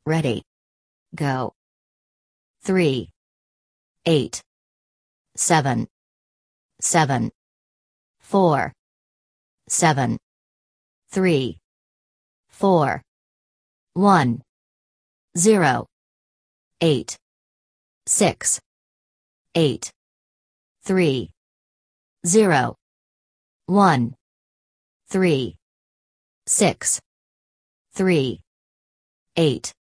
Ready. Go. 3, 8, 7, 7, 4, 7, 3, 4, 1, 0, 8, 6, 8, 3, 0, 1, 3, 6, 3, 8.